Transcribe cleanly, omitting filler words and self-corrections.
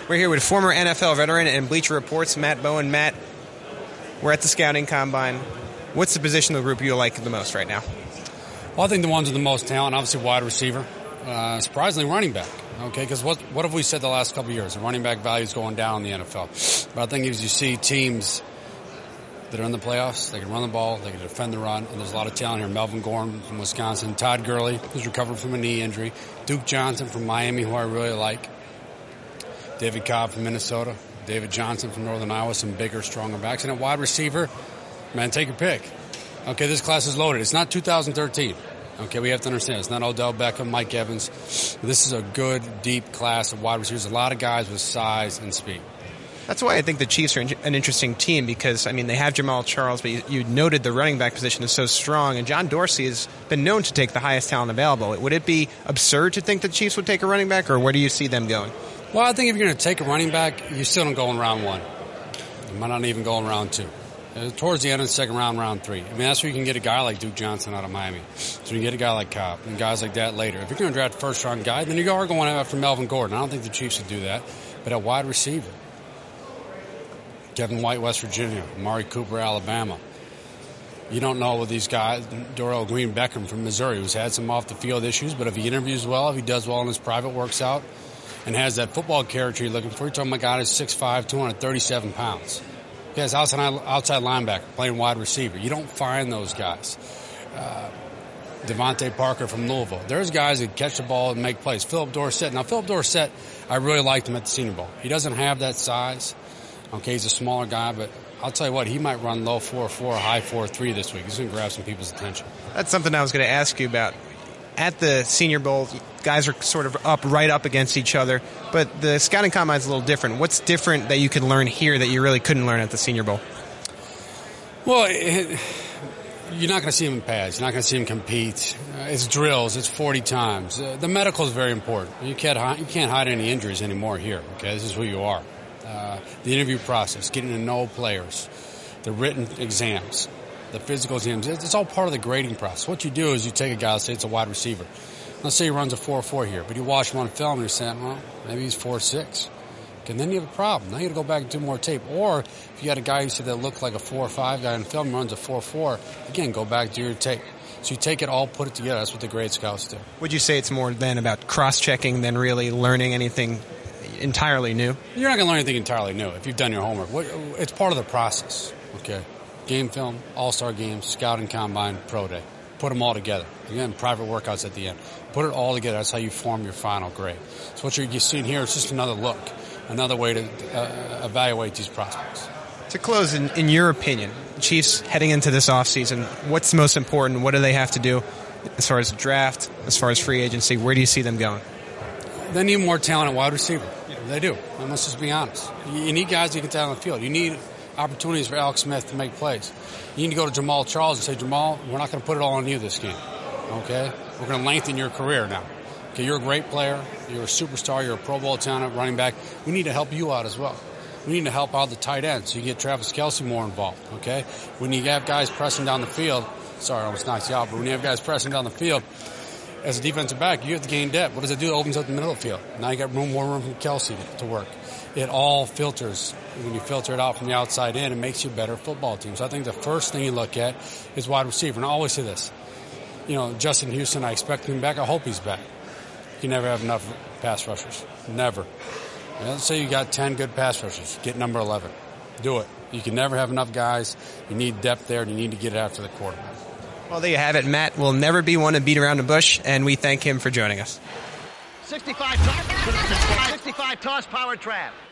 We're here with former NFL veteran and Bleacher Report's Matt Bowen. Matt, we're at the scouting combine. What's the position of the group you like the most right now? Well, I think the ones with the most talent, obviously wide receiver. Surprisingly, running back. Okay, because what have we said the last couple of years? The running back value is going down in the NFL. But I think as you see teams that are in the playoffs, they can run the ball, they can defend the run, and there's a lot of talent here. Melvin Gordon from Wisconsin, Todd Gurley, who's recovered from a knee injury, Duke Johnson from Miami, who I really like, David Cobb from Minnesota, David Johnson from Northern Iowa, some bigger, stronger backs. And at wide receiver, man, take your pick. Okay, this class is loaded. It's not 2013. Okay, we have to understand. It's not Odell Beckham, Mike Evans. This is a good, deep class of wide receivers. A lot of guys with size and speed. That's why I think the Chiefs are an interesting team because, I mean, they have Jamal Charles, but you noted the running back position is so strong, and John Dorsey has been known to take the highest talent available. Would it be absurd to think the Chiefs would take a running back, or where do you see them going? Well, I think if you're going to take a running back, you still don't go in round one. You might not even go in round two. Towards the end of the second round, round three. I mean, that's where you can get a guy like Duke Johnson out of Miami. So you can get a guy like Cobb and guys like that later. If you're going to draft a first-round guy, then you are going after Melvin Gordon. I don't think the Chiefs would do that. But at wide receiver, Kevin White, West Virginia, Amari Cooper, Alabama. You don't know with these guys. Darrell Green Beckham from Missouri, who's had some off-the-field issues, but if he interviews well, if he does well in his private works out, and has that football character you're looking for, you're talking about a guy who's 6'5", 237 pounds. He has outside linebacker, playing wide receiver. You don't find those guys. Devontae Parker from Louisville. There's guys that catch the ball and make plays. Philip Dorsett. Now, Philip Dorsett, I really liked him at the Senior Bowl. He doesn't have that size. Okay, he's a smaller guy, but I'll tell you what, he might run low 4.4, high 4.3 this week. He's going to grab some people's attention. That's something I was going to ask you about. At the Senior Bowl, guys are sort of right up against each other, but the scouting combine is a little different. What's different that you can learn here that you really couldn't learn at the Senior Bowl? Well, you're not going to see him in pads. You're not going to see him compete. It's drills. It's 40 times. The medical is very important. You can't hide any injuries anymore here. Okay, this is who you are. The interview process, getting to know players, the written exams, the physical exams, it's all part of the grading process. What you do is you take a guy, let's say it's a wide receiver. Let's say he runs a 4.4 here, but you watch him on film and you're saying, well, maybe he's 4.6. And then you have a problem. Now you got to go back and do more tape. Or if you got a guy who said that looked like a 4.5 guy in film and runs a 4.4, again, go back, do your tape. So you take it all, put it together. That's what the grade scouts do. Would you say it's more then about cross-checking than really learning anything entirely new? You're not going to learn anything entirely new if you've done your homework. It's part of the process, okay? Game film, all-star games, scouting combine, pro day. Put them all together. Again, private workouts at the end. Put it all together. That's how you form your final grade. So what you're seeing here is just another look, another way to evaluate these prospects. To close, in your opinion, Chiefs heading into this offseason, what's most important? What do they have to do as far as the draft, as far as free agency? Where do you see them going? They need more talent at wide receiver. They do. And let's just be honest. You need guys who can get out on the field. You need opportunities for Alex Smith to make plays. You need to go to Jamal Charles and say, Jamal, we're not going to put it all on you this game. Okay? We're going to lengthen your career now. Okay, you're a great player. You're a superstar. You're a Pro Bowl talent, running back. We need to help you out as well. We need to help out the tight end so you get Travis Kelce more involved. Okay? When you have guys pressing down the field, sorry, I almost knocked you out, but when you have guys pressing down the field, as a defensive back, you have to gain depth. What does it do? It opens up the middle of the field. Now you got more room for Kelce to work. It all filters. When you filter it out from the outside in, it makes you a better football team. So I think the first thing you look at is wide receiver. And I always say this. You know, Justin Houston, I expect him back. I hope he's back. You never have enough pass rushers. Never. Let's say you got 10 good pass rushers. Get number 11. Do it. You can never have enough guys. You need depth there, and you need to get it after the quarterback. Well, there you have it. Matt will never be one to beat around the bush, and we thank him for joining us. 65 toss power trap.